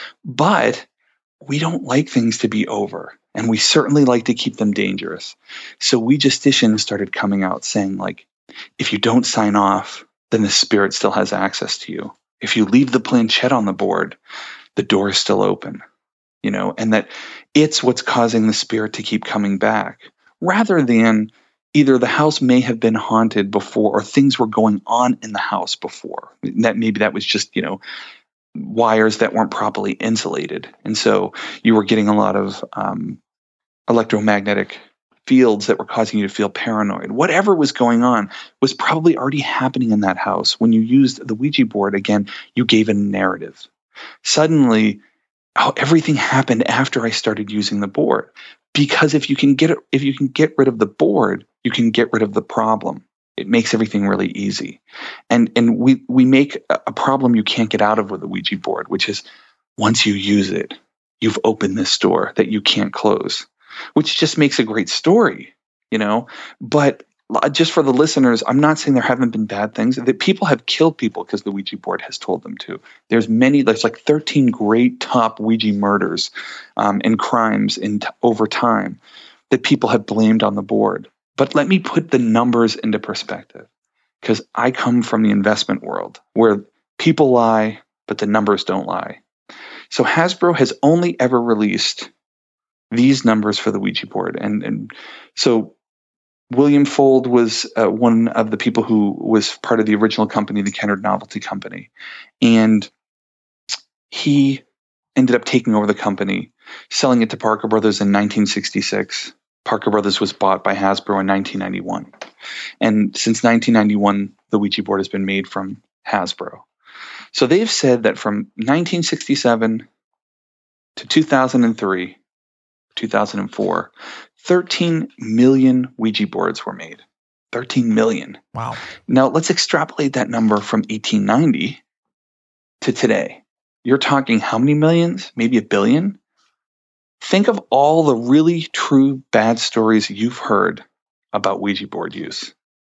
But we don't like things to be over, and we certainly like to keep them dangerous. So Ouijasticians started coming out saying, like, if you don't sign off, then the spirit still has access to you. If you leave the planchette on the board, the door is still open, you know, and that it's what's causing the spirit to keep coming back, rather than either the house may have been haunted before or things were going on in the house before. That maybe that was just, you know, wires that weren't properly insulated. And so you were getting a lot of um, electromagnetic fields that were causing you to feel paranoid. Whatever was going on was probably already happening in that house. When you used the Ouija board, again, you gave a narrative. Suddenly, how everything happened after I started using the board. Because if you can get it, if you can get rid of the board, you can get rid of the problem. It makes everything really easy. And and we we make a problem you can't get out of with a Ouija board, which is once you use it, you've opened this door that you can't close, which just makes a great story, you know? But just for the listeners, I'm not saying there haven't been bad things. That people have killed people because the Ouija board has told them to. There's many, there's like thirteen great top Ouija murders um, and crimes in t- over time that people have blamed on the board. But let me put the numbers into perspective, because I come from the investment world where people lie, but the numbers don't lie. So Hasbro has only ever released these numbers for the Ouija board. And, and so William Fuld was uh, one of the people who was part of the original company, the Kennard Novelty Company. And he ended up taking over the company, selling it to Parker Brothers in nineteen sixty-six. Parker Brothers was bought by Hasbro in nineteen ninety-one. And since nineteen ninety-one, the Ouija board has been made from Hasbro. So they've said that from nineteen sixty-seven to two thousand three, two thousand four, thirteen million Ouija boards were made. thirteen million. Wow. Now let's extrapolate that number from eighteen ninety to today. You're talking how many millions? Maybe a billion? Think of all the really true bad stories you've heard about Ouija board use.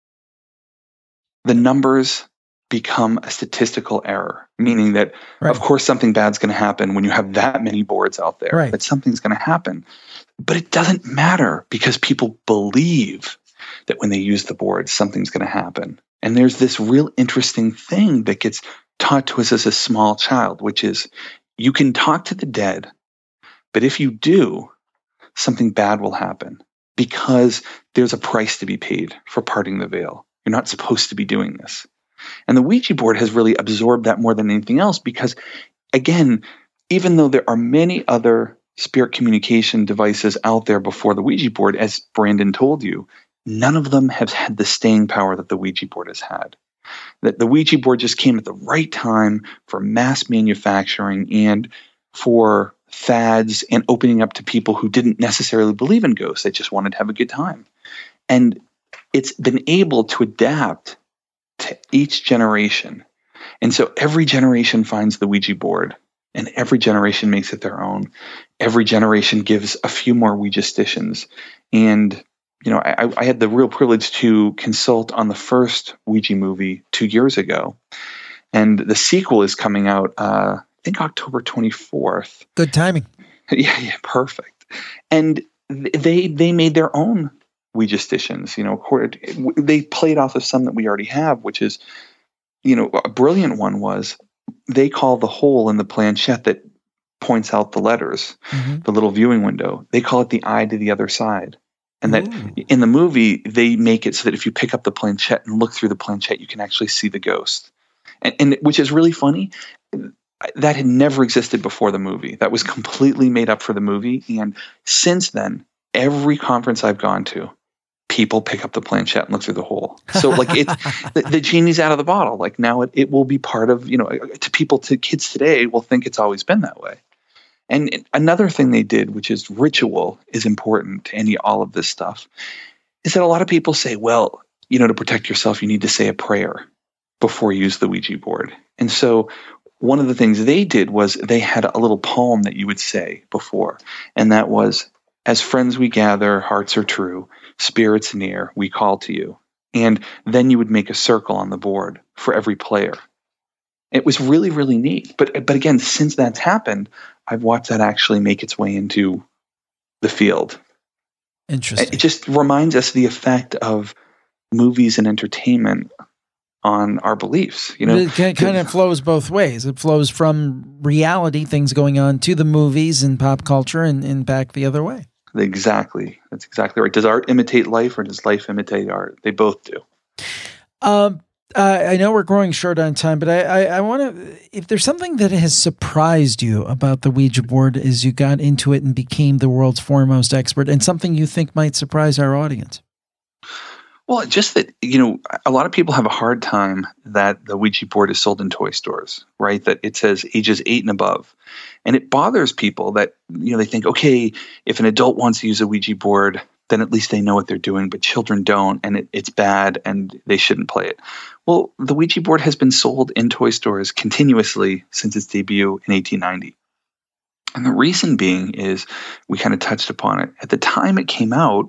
The numbers become a statistical error, meaning that, right, of course, something bad's going to happen when you have that many boards out there, right, that something's going to happen. But it doesn't matter because people believe that when they use the board, something's going to happen. And there's this real interesting thing that gets taught to us as a small child, which is you can talk to the dead, but if you do, something bad will happen because there's a price to be paid for parting the veil. You're not supposed to be doing this. And the Ouija board has really absorbed that more than anything else because, again, even though there are many other spirit communication devices out there before the Ouija board, as Brandon told you, none of them have had the staying power that the Ouija board has had. That the Ouija board just came at the right time for mass manufacturing and for fads and opening up to people who didn't necessarily believe in ghosts. They just wanted to have a good time. And it's been able to adapt to each generation. And so every generation finds the Ouija board and every generation makes it their own. Every generation gives a few more Ouija stations. And, you know, I, I had the real privilege to consult on the first Ouija movie two years ago. And the sequel is coming out, uh, I think October twenty-fourth. Good timing. Yeah, yeah, perfect. And they they made their own Ouija stations. You know, they played off of some that we already have, which is, you know, a brilliant one was they call the hole in the planchette that points out the letters, mm-hmm, the little viewing window, they call it the eye to the other side. And that Ooh. In the movie, they make it so that if you pick up the planchette and look through the planchette, you can actually see the ghost. And, and which is really funny. That had never existed before the movie. That was completely made up for the movie. And since then, every conference I've gone to, people pick up the planchette and look through the hole. So like it's the, the genie's out of the bottle. Like now it, it will be part of, you know, to people, to kids today will think it's always been that way. And another thing they did, which is ritual is important to any, all of this stuff, is that a lot of people say, well, you know, to protect yourself, you need to say a prayer before you use the Ouija board. And so one of the things they did was they had a little poem that you would say before. And that was, as friends we gather, hearts are true, spirits near, we call to you. And then you would make a circle on the board for every player. It was really, really neat. But but again, since that's happened, I've watched that actually make its way into the field. Interesting. It just reminds us the effect of movies and entertainment on our beliefs. You know, it kind of flows both ways. It flows from reality, things going on, to the movies and pop culture, and, and back the other way. Exactly. That's exactly right. Does art imitate life, or does life imitate art? They both do. Um, uh, I know we're growing short on time, but I, I, I want to, if there's something that has surprised you about the Ouija board as you got into it and became the world's foremost expert, and something you think might surprise our audience. Well, just that, you know, a lot of people have a hard time that the Ouija board is sold in toy stores, right? That it says ages eight and above. And it bothers people that, you know, they think, okay, if an adult wants to use a Ouija board, then at least they know what they're doing, but children don't, and it, it's bad, and they shouldn't play it. Well, the Ouija board has been sold in toy stores continuously since its debut in eighteen ninety. And the reason being is, we kind of touched upon it. At the time it came out,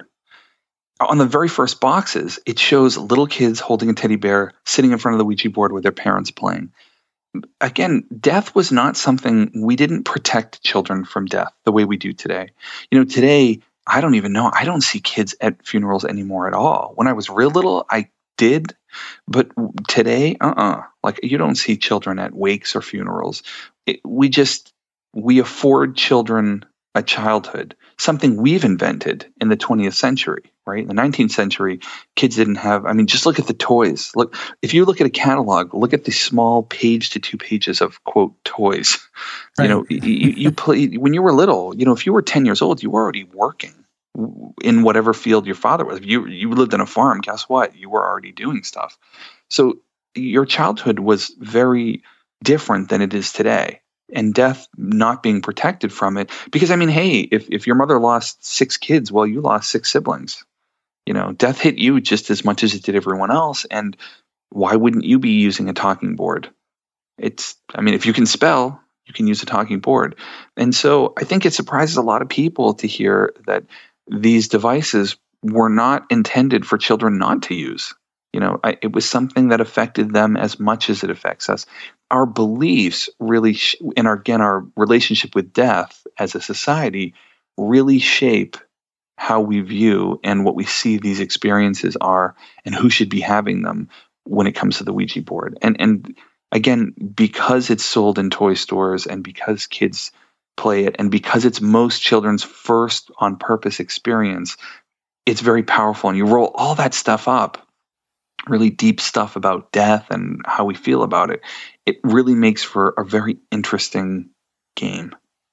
on the very first boxes, it shows little kids holding a teddy bear sitting in front of the Ouija board with their parents playing. Again, death was not something, we didn't protect children from death the way we do today. You know, today, I don't even know, I don't see kids at funerals anymore at all. When I was real little, I did, but today, uh-uh. Like, you don't see children at wakes or funerals. It, we just, we afford children a childhood, something we've invented in the twentieth century, right? In the nineteenth century, kids didn't have, I mean, just look at the toys. Look, if you look at a catalog, look at the small page to two pages of, quote, toys. Right. You know, you, you play, when you were little, you know, if you were ten years old, you were already working in whatever field your father was. If you, you lived on a farm, guess what? You were already doing stuff. So your childhood was very different than it is today. And death not being protected from it. Because, I mean, hey, if, if your mother lost six kids, well, you lost six siblings. You know, death hit you just as much as it did everyone else. And why wouldn't you be using a talking board? It's, I mean, if you can spell, you can use a talking board. And so I think it surprises a lot of people to hear that these devices were not intended for children not to use. You know, I, it was something that affected them as much as it affects us. Our beliefs really, sh- and our, again, our relationship with death as a society really shape how we view and what we see these experiences are and who should be having them when it comes to the Ouija board. And, and again, because it's sold in toy stores and because kids play it and because it's most children's first on purpose experience, it's very powerful. And you roll all that stuff up, really deep stuff about death and how we feel about it, it really makes for a very interesting game.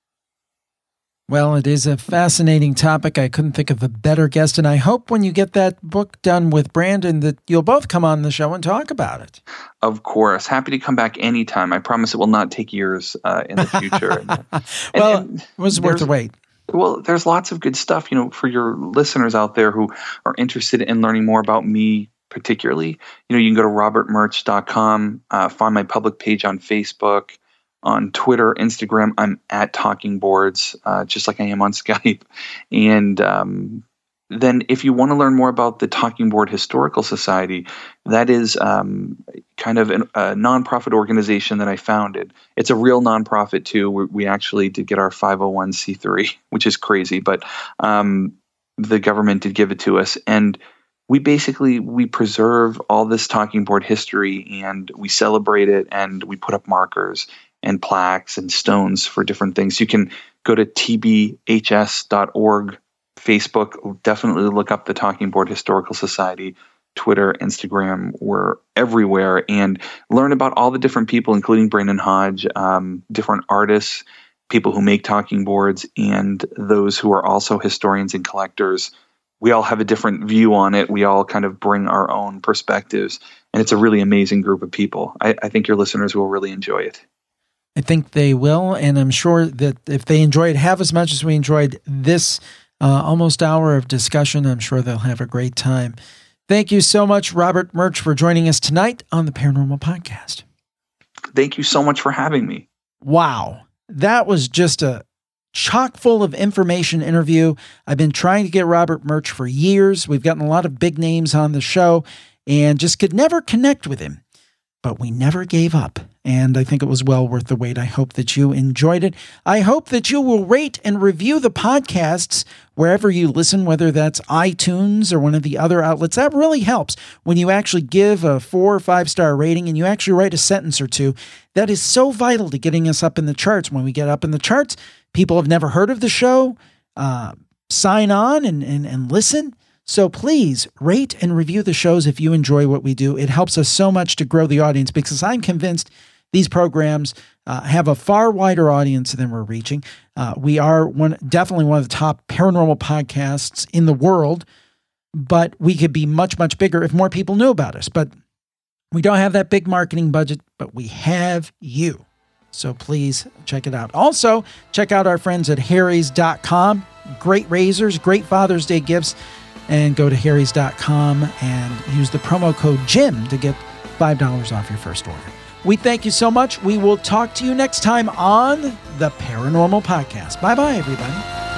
Well, it is a fascinating topic. I couldn't think of a better guest, and I hope when you get that book done with Brandon that you'll both come on the show and talk about it. Of course. Happy to come back anytime. I promise it will not take years uh, in the future. and, well, and it was worth the wait. Well, there's lots of good stuff, you know, for your listeners out there who are interested in learning more about me particularly. You know, you can go to robert murch dot com, uh, find my public page on Facebook, on Twitter, Instagram. I'm at Talking Boards, uh, just like I am on Skype. And um, then if you want to learn more about the Talking Board Historical Society, that is um, kind of an, a nonprofit organization that I founded. It's a real nonprofit too. We, we actually did get our five oh one c three, which is crazy, but um, the government did give it to us. And we basically, we preserve all this talking board history and we celebrate it and we put up markers and plaques and stones for different things. You can go to t b h s dot org, Facebook, definitely look up the Talking Board Historical Society, Twitter, Instagram, we're everywhere, and learn about all the different people, including Brandon Hodge, um, different artists, people who make talking boards, and those who are also historians and collectors. We all have a different view on it. We all kind of bring our own perspectives, and it's a really amazing group of people. I, I think your listeners will really enjoy it. I think they will, and I'm sure that if they enjoy it half as much as we enjoyed this uh, almost hour of discussion, I'm sure they'll have a great time. Thank you so much, Robert Murch, for joining us tonight on the Paranormal Podcast. Thank you so much for having me. Wow. That was just a chock full of information interview. I've been trying to get Robert Murch for years. We've gotten a lot of big names on the show and just could never connect with him. But we never gave up, and I think it was well worth the wait. I hope that you enjoyed it. I hope that you will rate and review the podcasts wherever you listen, whether that's iTunes or one of the other outlets. That really helps when you actually give a four or five star rating and you actually write a sentence or two. That is so vital to getting us up in the charts. When we get up in the charts, people have never heard of the show, uh, sign on and, and, and listen. So please rate and review the shows if you enjoy what we do. It helps us so much to grow the audience because I'm convinced these programs uh, have a far wider audience than we're reaching. Uh, we are one, definitely one of the top paranormal podcasts in the world. but we could be much, much bigger if more people knew about us. But we don't have that big marketing budget, but we have you. So please check it out. Also, check out our friends at harrys dot com. Great razors, great Father's Day gifts. And go to harrys dot com and use the promo code JIM to get five dollars off your first order. We thank you so much. We will talk to you next time on the Paranormal Podcast. Bye-bye, everybody.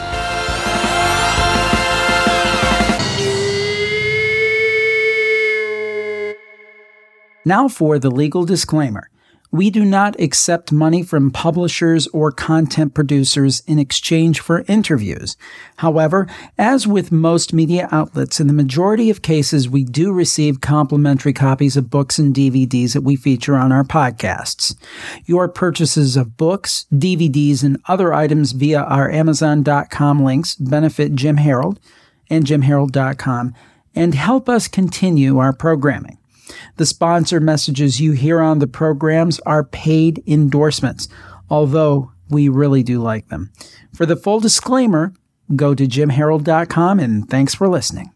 Now for the legal disclaimer. We do not accept money from publishers or content producers in exchange for interviews. However, as with most media outlets, in the majority of cases, we do receive complimentary copies of books and D V Ds that we feature on our podcasts. Your purchases of books, D V Ds, and other items via our amazon dot com links benefit Jim Harold and jim harold dot com and help us continue our programming. The sponsor messages you hear on the programs are paid endorsements, although we really do like them. For the full disclaimer, go to jim harold dot com, and thanks for listening.